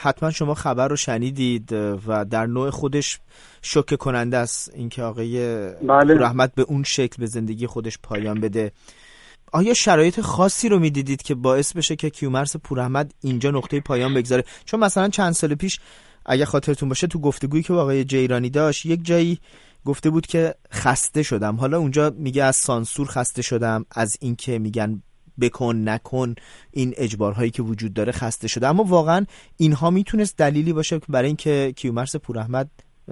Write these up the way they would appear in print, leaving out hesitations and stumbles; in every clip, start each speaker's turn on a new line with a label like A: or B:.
A: حتما شما خبر رو شنیدید و در نوع خودش شوکه کننده است اینکه آقای پوراحمد به اون شکل به زندگی خودش پایان بده. آیا شرایط خاصی رو میدیدید که باعث بشه که کیومرث پوراحمد اینجا نقطه پایان بگذاره؟ چون مثلا چند سال پیش اگه خاطرتون باشه تو گفتگویی که با آقای جیرانی داشت یک جایی گفته بود که خسته شدم. حالا اونجا میگه از سانسور خسته شدم، از اینکه میگن بکن نکن این اجبارهایی که وجود داره خسته شده. اما واقعا اینها میتونست دلیلی باشه برای اینکه کیومرث پوراحمد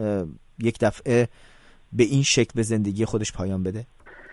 A: یک دفعه به این شکل به زندگی خودش پایان بده؟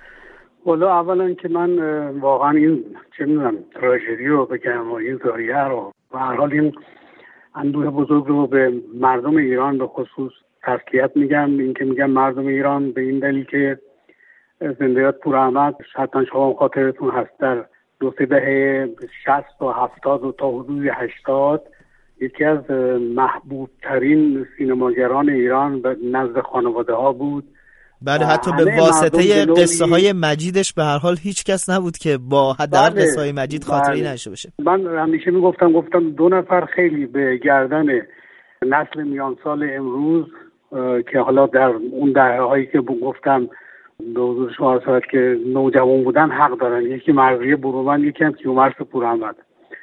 B: والا اولا که من واقعا این چه میدونم تراژدی رو بگم و این زایه رو و هر حال این اندوه بزرگ رو به مردم ایران به خصوص تسلیت میگم. این که میگم مردم ایران به این دلیل که زنده یاد پوراحمد حتما شما خاطرتون هست در دو سه دهه 60 و 70 و تا حدود 80 یکی از محبوب ترین سینماگران ایران به نزد خانواده ها بود.
A: بله، حتی به واسطه قصه های مجیدش به هر حال هیچ کس نبود که با حداقل قصه های مجید خاطری نشه باشه.
B: من همیشه میگفتم دو نفر خیلی به گردن نسل میانسال امروز که حالا در اون دهه هایی که گفتم به حضور شما عرض شود که نوجوان بودن حق دارن. یکی مرضیه برومند، یکی هم کیومرث پوراحمد.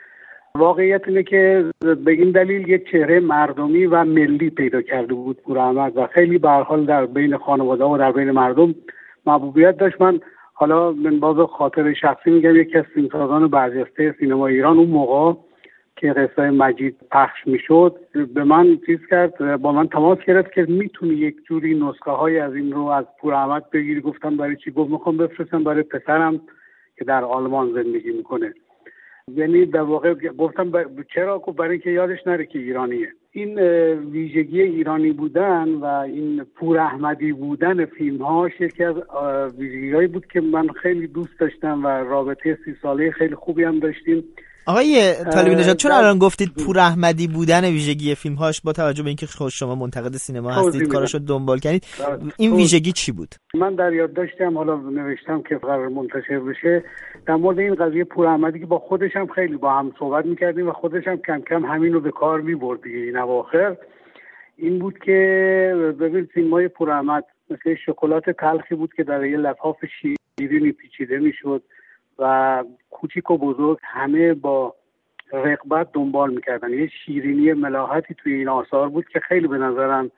B: واقعیت اینه که به این دلیل یک چهره مردمی و ملی پیدا کرده بود پوراحمد و خیلی به هر حال در بین خانواده و در بین مردم محبوبیت داشت. من حالا من باز خاطر شخصی میگم یکی از فیلمسازان برجسته سینما ایران اون موقع که قصه مجید پخش میشد به من چیز کرد، با من تماس گرفت که میتونی یک جوری نسخه های از این رو از پوراحمد بگیری. گفتم برای چی؟ گفت میخوام بفرستم برای پسرم که در آلمان زندگی میکنه. یعنی در واقع گفتم چرا؟ برای اینکه یادش نره که ایرانیه. این ویژگی ایرانی بودن و این پوراحمدی بودن فیلم‌هاش یکی از ویژگی‌هایی بود که من خیلی دوست داشتم و رابطه 30 ساله خیلی خوبی هم داشتیم.
A: آقای طالبی نژاد، چون الان گفتید پوراحمدی بودن ویژگی فیلم‌هاش، با توجه به اینکه خود شما منتقد سینما هستید کاراشو دنبال کردید، این ویژگی چی بود؟
B: من در یاد داشتم، حالا نوشتم که قرار منتشر بشه، در مورد این قضیه پوراحمدی که با خودش هم خیلی با هم صحبت می‌کردیم و خودش هم کم کم همین رو به کار می‌برد دیگه. این اواخر این بود که ببین فیلم‌های پوراحمد مثل شکلات تلخی بود که در یه لفاف شیرینی پیچیده می‌شد و کوچیک و بزرگ همه با رغبت دنبال میکردن. یه شیرینی ملاحتی توی این آثار بود که خیلی به نظرم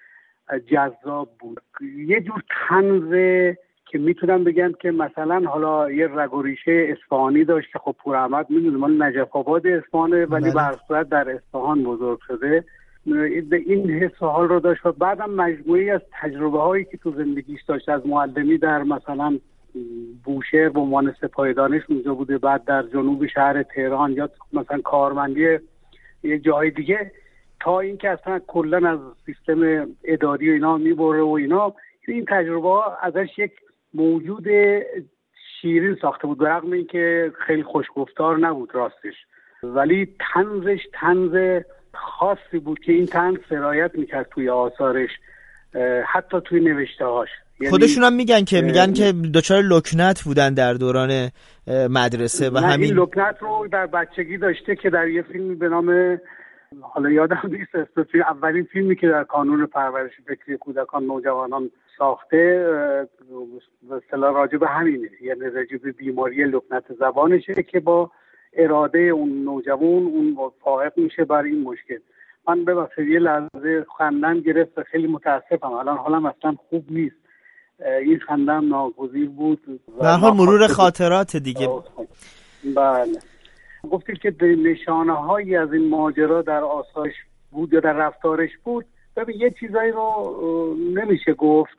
B: جذاب بود. یه جور طنزه که میتونم بگم که مثلا حالا یه رگ و ریشه اصفهانی داشت که خب پوراحمد میدونیم مال نجف آباد اصفهانه ولی به هر صورت در اصفهان بزرگ شده. این حس و حال رو داشت و بعدم مجموعی از تجربه هایی که تو زندگیش داشت، از معلمی در مثلا بوشهر به عنوان سپاه دانش اونجا بوده، بعد در جنوب شهر تهران یا مثلا کارمندی یه جای دیگه، تا اینکه اصلا کلا از سیستم اداری و اینا میبره و اینا. این تجربه ها ازش یک موجود شیرین ساخته بود، برغم اینکه خیلی خوشگفتار نبود راستش، ولی طنزش طنز خاصی بود که این طنز سرایت میکرد توی آثارش، حتی توی نوشته هاش.
A: خودشون هم میگن که دچار لکنت بودن در دوران مدرسه و همین
B: این لکنت رو در بچگی داشته که در یه فیلمی به نام، حالا یادم نیست، اولین فیلمی که در کانون پرورش فکری کودکان نوجوانان ساخته به اصطلاح راجع به همینه، یعنی راجع به بیماری لکنت زبانشه که با اراده اون نوجوان اون فائق میشه بر این مشکل. من ببخشید یه لحظه خندم گرفت، خیلی متاسفم، الان حالم اصلا خوب نیست. این خندم ناگزیر بود.
A: به هر حال مرور خاطرات دیگه.
B: بله. گفتید که نشانه هایی از این ماجرا در آثارش بود یا در رفتارش بود. ببین یه چیزایی رو نمیشه گفت،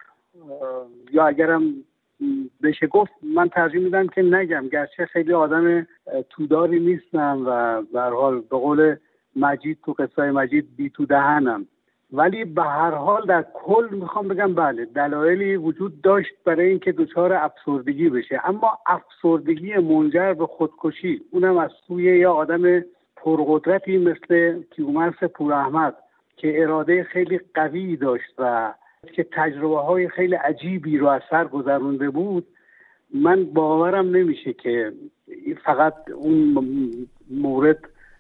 B: یا اگرم بشه گفت من ترجیح میدم که نگم، گرچه خیلی آدم توداری نیستم و به هر حال به قول مجید تو قصه مجید بی تو دهنم، ولی به هر حال در کل میخوام بگم بله دلایلی وجود داشت برای اینکه دچار افسردگی بشه، اما افسردگی منجر به خودکشی، اونم از سوی یا آدم پرقدرتی مثل کیومرث پوراحمد که اراده خیلی قوی داشت و که تجربه های خیلی عجیبی رو از سر گذرونده بود. من باورم نمیشه که فقط اون مورد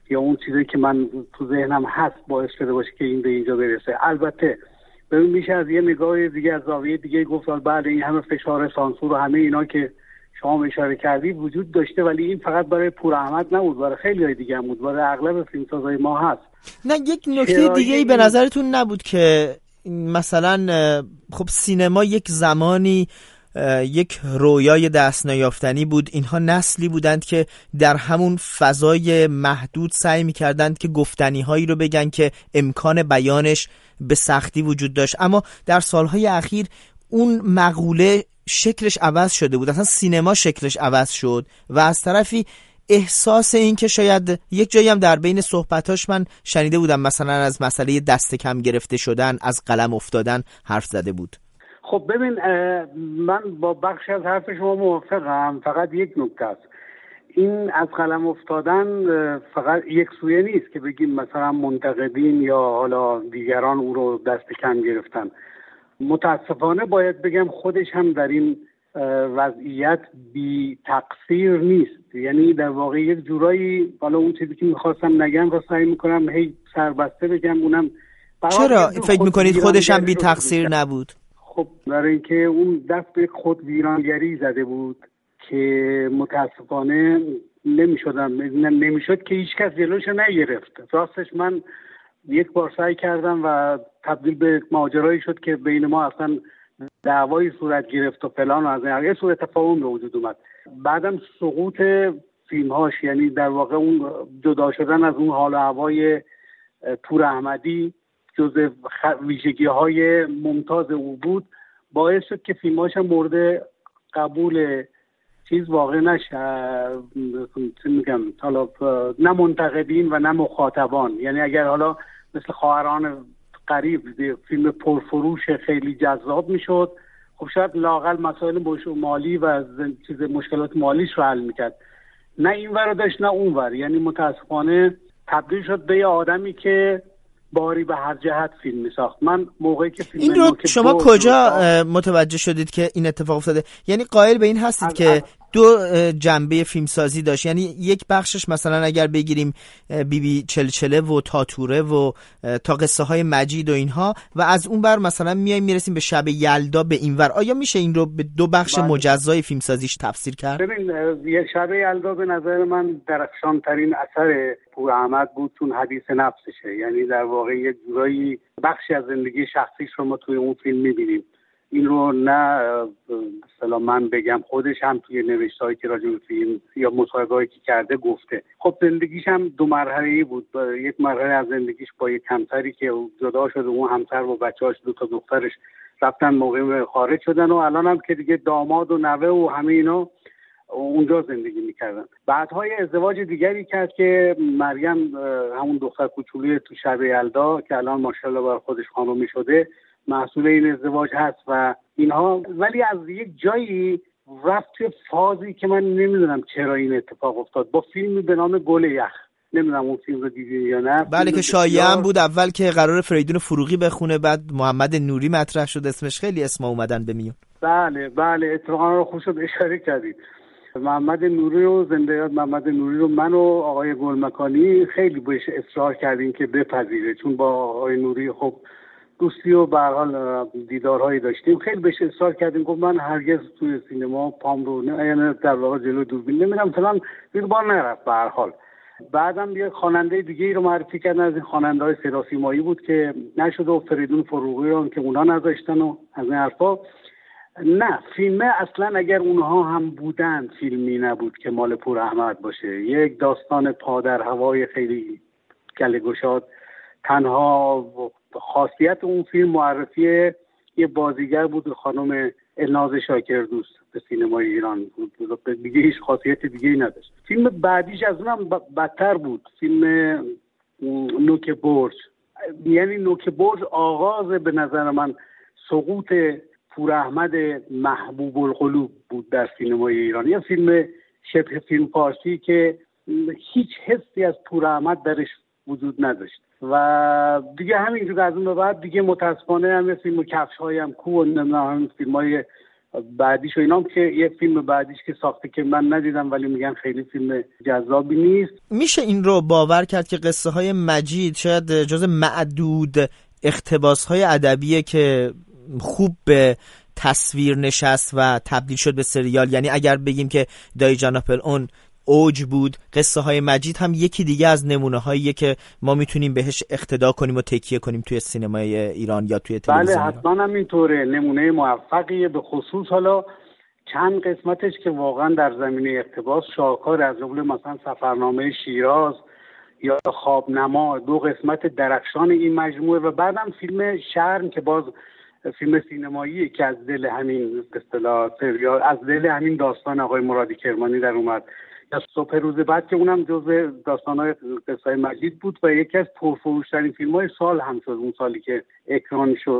B: یا اون چیزی که من تو ذهنم هست باعث شده باشه که این به اینجا برسه. البته ببین میشه از یه نگاه دیگه، از زاویه دیگه گفت بعد این همه فشار سانسور و همه اینا که شما اشاره کردید وجود داشته، ولی این فقط برای پور احمد نبود، برای خیلی‌های دیگه هم بود، برای اغلب فیلمسازای ما هست.
A: نه یک نکته دیگه‌ای به نظرتون نبود که مثلا خب سینما یک زمانی یک رویای دست نیافتنی بود، اینها نسلی بودند که در همون فضای محدود سعی می‌کردند که گفتنی‌هایی رو بگن که امکان بیانش به سختی وجود داشت، اما در سالهای اخیر اون مقوله شکلش عوض شده بود، اصلا سینما شکلش عوض شد و از طرفی احساس این که شاید یک جایی هم در بین صحبتاش من شنیده بودم مثلا از مسئله دست کم گرفته شدن، از قلم افتادن حرف زده بود.
B: خب ببین من با بخش از حرف شما موافقم، فقط یک نکته است، این از قلم افتادن فقط یک سویه نیست که بگیم مثلا منتقدین یا حالا دیگران او رو دست کم گرفتن. متاسفانه باید بگم خودش هم در این وضعیت بی تقصیر نیست، یعنی در واقع یک جورایی حالا اون چیزی که میخواستم نگم رو سعی میکنم هی سربسته بگم. اونم
A: چرا فکر میکنید خودش هم بی تقصیر نبود؟
B: خب برای اینکه اون دست به خود ویرانگری زده بود که متاسفانه نمیشد که هیچ کس جلوشو نگرفت. راستش من یک بار سعی کردم و تبدیل به ماجرایی شد که بین ما اصلا دعوایی صورت گرفت و فلان و از این سوء تفاهم به وجود اومد. بعدم سقوط فیلمهاش، یعنی در واقع اون جدا شدن از اون حال و هوای پور احمدی جزء ویژگی‌های ممتاز او بود، باعث شد که فیلمهاش هم مورد قبول چیز واقع نشه، میگم حالا نه منتقدین و نه مخاطبان. یعنی اگر حالا مثل خواهران قریب فیلم پرفروش خیلی جذاب میشد، خب شاید لااقل مسائل مالی و چیز مشکلات مالیش رو حل میکرد. نه این ور داشت نه اون ور، یعنی متاسفانه تبدیل شد به یه آدمی که باری به هر جهت فیلم میساخت. من موقعی که فیلم
A: این رو شما کجا متوجه شدید که این اتفاق افتاده؟ یعنی قائل به این هستید که دو جنبه فیلمسازی داشت، یعنی یک بخشش مثلا اگر بگیریم بیبی چلچله و تاتوره و تا قصه های مجید و اینها، و از اون بر مثلا میرسیم به شب یلدا به این ور، آیا میشه این رو به دو بخش مجزای فیلمسازیش تفسیر کرد؟
B: ببین شب یلدا به نظر من درخشان ترین اصر پور احمد بود، چون حدیث نفسشه، یعنی در واقع یک جورایی بخشی از زندگی شخصیش رو ما توی اون فیلم میبینیم. این رو نه مثلا من بگم، خودش هم توی نوشته‌هایی که راجع به فیلم یا مصاحبه‌ای که کرده گفته. خب زندگیش هم دو مرحله‌ای بود. یک مرحله از زندگیش با یک همسری که جدا شده، اون همسر و بچه‌هاش دو تا دخترش رفتن موقع خارج شدن و الان هم که دیگه داماد و نوه و همه اینا اونجا زندگی میکردن. بعدهای ازدواج دیگری کرد که مریم، همون دختر کوچولوی تو شب یلدا که الان ماشاءالله بر خودش خانومی شده، محصول این ازدواج هست و اینها. ولی از یک جایی رفت توی فازی که من نمیدونم چرا این اتفاق افتاد، با فیلمی به نام گل یخ. نمیدونم اون فیلم رو دیدی یا نه.
A: بله که شایعه هم بود اول که قرار فریدون فروغی بخونه، بعد محمد نوری مطرح شد، اسمش خیلی اسما اومدن به میون.
B: بله اتفاقا رو خوب شد اشاره کردید. محمد نوری رو، زنده یاد محمد نوری رو من و آقای گلمکانی خیلی بهش اصرار کردیم که بپذیره، چون با آقای نوری خب دوستی و به هر حال دیدارهایی داشتیم. خیلی بهش اصرار کردیم، گفت من هرگز توی سینما پام رو یعنی در واقع جلو دوربین نمیرم، مثلا یک بار نرفت به هر حال. بعدم یه خواننده دیگه ای رو معرفی کردن از این خواننده‌های صدا سیمایی بود که نشد، و فریدون فروغی رو که اونا نذاشتن و از این حرفا. نه فیلمه اصلا اگر اونها هم بودن فیلمی نبود که مال پور احمد باشه. یک داستان پا در هوای خیلی گله گشاد. تنها خاصیت اون فیلم معرفی یه بازیگر بود، خانم الناز شاکردوست به سینمای ایران بود، دیگه هیچ خاصیت دیگه ای نداشت. فیلم بعدیش از اونم بدتر بود، فیلم نوک برج. یعنی نوک برج آغاز به نظر من سقوط پور احمد محبوب القلوب بود در سینمای ایران. یه فیلم شبه فیلم فارسی که هیچ حسی از پور احمد درش وجود نداشت و دیگه همینجور از اون به بعد دیگه متاسفانه هم فیلم کفش‌های هم کو و نمیدونم فیلم‌های بعدیش و اینام که یه فیلم بعدیش که ساخته که من ندیدم ولی میگن خیلی فیلم جذابی نیست.
A: میشه این رو باور کرد که قصه های مجید شاید جز معدود اقتباس های ادبیه که خوب به تصویر نشست و تبدیل شد به سریال؟ یعنی اگر بگیم که دایی جان آپل اون اوج بود، قصه های مجید هم یکی دیگه از نمونه هاییه که ما میتونیم بهش اقتدا کنیم و تکیه کنیم توی سینمای ایران یا توی تلویزیون.
B: بله حتما هم اینطوره، نمونه موفقیه. به خصوص حالا چند قسمتش که واقعا در زمینه اقتباس شاهکار، از جمله مثلا سفرنامه شیراز یا خوابنما، 2 قسمت درخشان این مجموعه، و بعدم فیلم شرم که باز فیلم سینمایی که از دل همین اصطلاح سریال، از دل همین داستان آقای مرادی کرمانی در اومد، یا صبح روز بعد که اونم جزء داستان‌های قصه مجید بود و یکی از پرفروش‌ترین فیلم‌های سال هم شد اون سالی که اکران شد.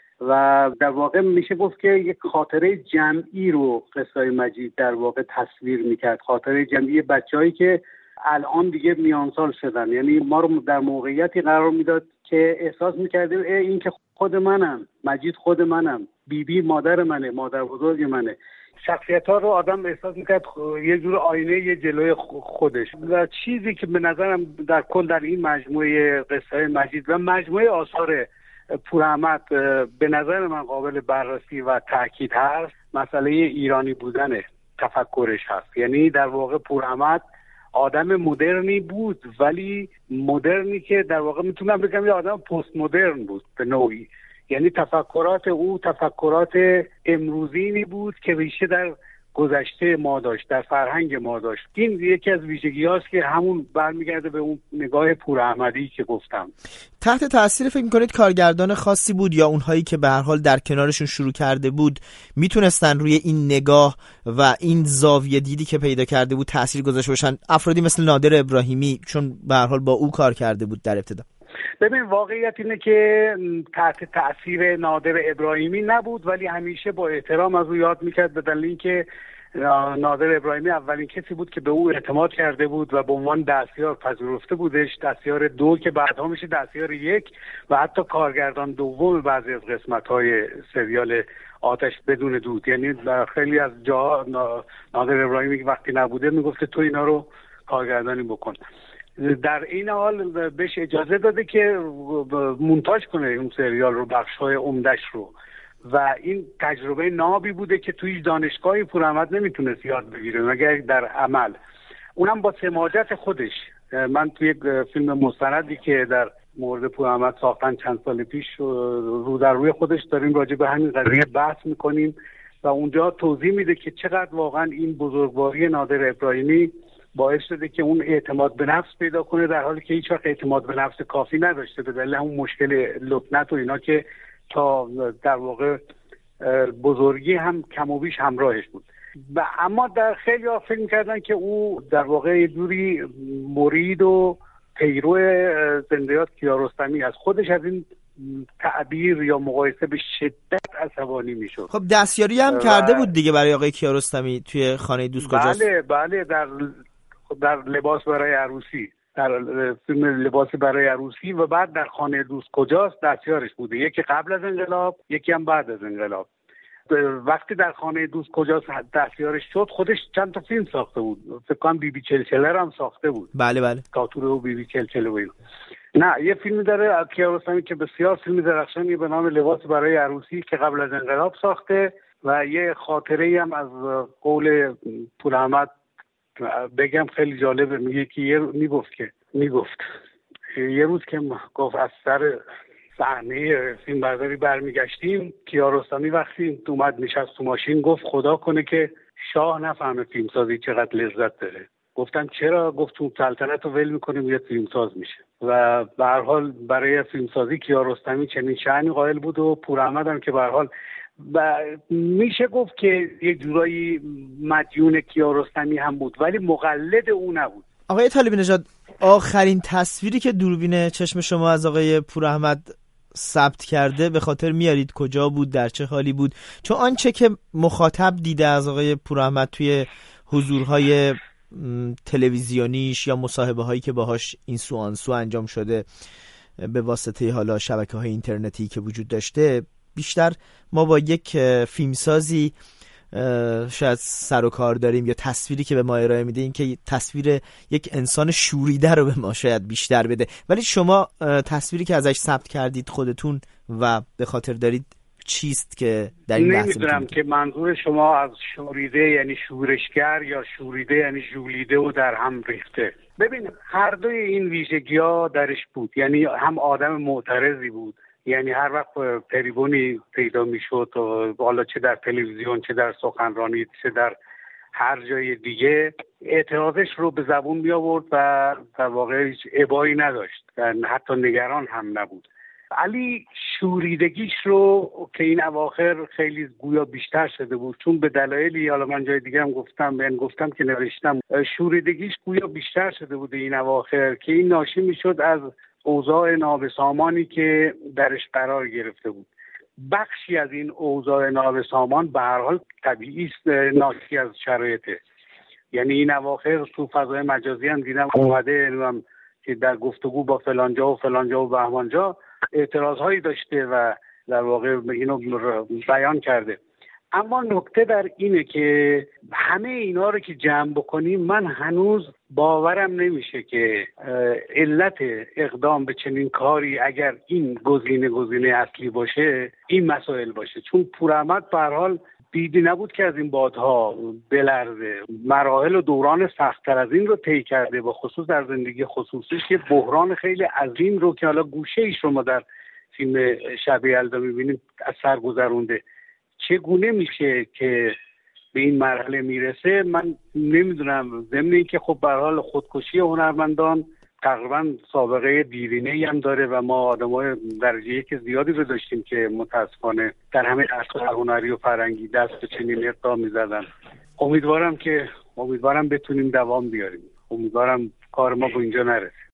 B: و در واقع میشه گفت که یک خاطره جمعی رو قصه مجید در واقع تصویر میکرد، خاطره جمعی بچه‌هایی که الان دیگه میانسال شدن. یعنی ما رو در موقعیتی قرار میداد که احساس میکردیم این که خود منم، مجید خود منم، بیبی مادر منه، مادر بزرگ منه. شخصیت‌ها رو آدم احساس میکرد یه جور آینه یه جلوی خودش. و چیزی که به نظرم در کل در این مجموعه قصه مجید و مجموعه آثار پوراحمد به نظر من قابل بررسی و تاکید هست، مسئله ایرانی بودن تفکرش هست. یعنی در واقع پوراحمد آدم مدرنی بود، ولی مدرنی که در واقع میتونم بگم یه آدم پست مدرن بود به نوعی. یعنی تفکرات او تفکرات امروزینی بود که ریشه در گذشته ما داشت، در فرهنگ ما داشت. این یکی از ویژگی‌هاست که همون برمیگرده به اون نگاه پوراحمدی که گفتم.
A: تحت تاثیر فکر می‌کنید کارگردان خاصی بود یا اونهایی که به هر حال در کنارشون شروع کرده بود میتونستن روی این نگاه و این زاویه دیدی که پیدا کرده بود تأثیر گذاشته باشن؟ افرادی مثل نادر ابراهیمی، چون به هر حال با او کار کرده بود در ابتدا.
B: ببین واقعیت اینه که تحت تأثیر نادر ابراهیمی نبود، ولی همیشه با احترام از او یاد میکرد، به دلیل اینکه نادر ابراهیمی اولین کسی بود که به او اعتماد کرده بود و به عنوان دستیار پذیرفته بودش، دستیار 2 که بعدها میشه دستیار 1 و حتی کارگردان دوم بعضی از قسمت‌های سریال آتش بدون دود. یعنی در خیلی از جاها نادر ابراهیمی که وقتی نبوده میگفته تو اینا رو کارگردانی بکن. در این حال بهش اجازه داده که مونتاژ کنه اون سریال رو، بخش‌های عمده‌اش رو، و این تجربه نابی بوده که توی دانشگاهی پوراحمد نمیتونست یاد بگیره مگر در عمل، اونم با سماجت خودش. من توی یک فیلم مستندی که در مورد پوراحمد ساختن چند سال پیش رو در روی خودش داریم راجع به همین قضیه بحث میکنیم و اونجا توضیح میده که چقدر واقعا این بزرگواری نادر ابراهیمی باعث شده که اون اعتماد به نفس پیدا کنه، در حالی که هیچ وقت اعتماد به نفس کافی نداشته به دلیل همون مشکل لکنت و اینا که تا در واقع بزرگی هم کم و بیش همراهش بود. و اما در خیلی ها فکر می‌کردن که او در واقع یه جوری مرید و پیرو زنده‌یاد کیارستمی از خودش از این تعبیر یا مقایسه به شدت عصبانی میشد.
A: خب دستیاری هم کرده بود دیگه برای آقای کیارستمی توی خانه دوست کجاست.
B: بله در لباس برای عروسی، در فیلم لباس برای عروسی و بعد در خانه دوست کجاست دستیارش بوده، یکی قبل از انقلاب یکی هم بعد از انقلاب. وقتی در خانه دوست کجاست دستیارش شد خودش چند تا فیلم ساخته بود، فکر کنم بی بی چلچله هم ساخته بود.
A: بله
B: تاتوره و بی بی چلچله و اینا. نه یه فیلمی داره کیارستمی که بسیار فیلم درخشانی به نام لباس برای عروسی که قبل از انقلاب ساخته و یه خاطره‌ای هم از قول پوراحمد بگم خیلی جالبه. میگه که میگفت یه روز که گفت از سر صحنه فیلم برداری برمیگشتیم، کیارستمی وقتی اومد نشست تو ماشین گفت خدا کنه که شاه نفهمه فیلمسازی چقدر لذت داره. گفتم چرا؟ گفت تو سلطنت رو ول میکنیم یه فیلمساز میشه. و به هر حال برای فیلمسازی کیارستمی چنین شأنی قائل بود و پوراحمد هم که به هر حال و میشه گفت که یه جورایی مدیون کیارستمی هم بود ولی مقلد او نبود.
A: آقای طالبی نژاد، آخرین تصویری که دوربین چشم شما از آقای پوراحمد ثبت کرده به خاطر میارید کجا بود، در چه حالی بود؟ چون آنچه که مخاطب دیده از آقای پوراحمد توی حضورهای تلویزیونیش یا مصاحبه هایی که باهاش این سو آن سو انجام شده به واسطه حالا شبکه‌های اینترنتی که وجود داشته، بیشتر ما با یک فیلمسازی شاید سر و کار داریم یا تصویری که به ما ارائه میده این که تصویر یک انسان شوریده رو به ما شاید بیشتر بده، ولی شما تصویری که ازش ثبت کردید خودتون و به خاطر دارید چیست که در این لحظه
B: نمیدونم که منظور شما از شوریده یعنی شورشگر یا شوریده یعنی ژولیده و در هم ریخته. ببین هر دوی این ویژگی‌ها درش بود، یعنی هم آدم معترضی بود، یعنی هر وقت تریبونی پیدا میشد و حالا چه در تلویزیون چه در سخنرانی چه در هر جای دیگه اعتراضش رو به زبون می آورد و در واقع هیچ ابایی نداشت، حتی نگران هم نبود. علی شوریدگیش رو که این اواخر خیلی گویا بیشتر شده بود، چون به دلایلی حالا من جای دیگه هم گفتم که نوشتم شوریدگیش گویا بیشتر شده بود این اواخر که این ناشی میشد از اوضاع نابسامانی که درش قرار گرفته بود. بخشی از این اوضاع نابسامان به هر حال طبیعی است، ناشی از شرایطه. یعنی این اواخر تو فضای مجازی هم دیدم اومده که در گفتگو با فلانجا و فلانجا و بهمانجا اعتراضهایی داشته و در واقع اینو بیان کرده. اما نکته در اینه که همه اینا رو که جمع بکنیم من هنوز باورم نمیشه که علت اقدام به چنین کاری اگر این گزینه اصلی باشه این مسائل باشه، چون پوراحمد به هر حال بیدی نبود که از این بادها بلرزه، مراحل و دوران سخت‌تر از این رو طی کرده، با خصوص در زندگی خصوصیش که بحران خیلی عظیم رو که حالا گوشه‌ایش رو ما در فیلم شب یلدا می‌بینیم از سر گذرونده. چگونه میشه که به این مرحله میرسه من نمیدونم. ضمن این که خب به هر حال خودکشی هنرمندان تقریبا سابقه دیرینه‌ای هم داره و ما آدمای درجه یک زیادی رو داشتیم که متاسفانه در همه عرصه‌های هنری و فرهنگی دست به چنین اقدام می‌زدن. امیدوارم بتونیم دوام بیاریم. امیدوارم کار ما به اینجا نرسه.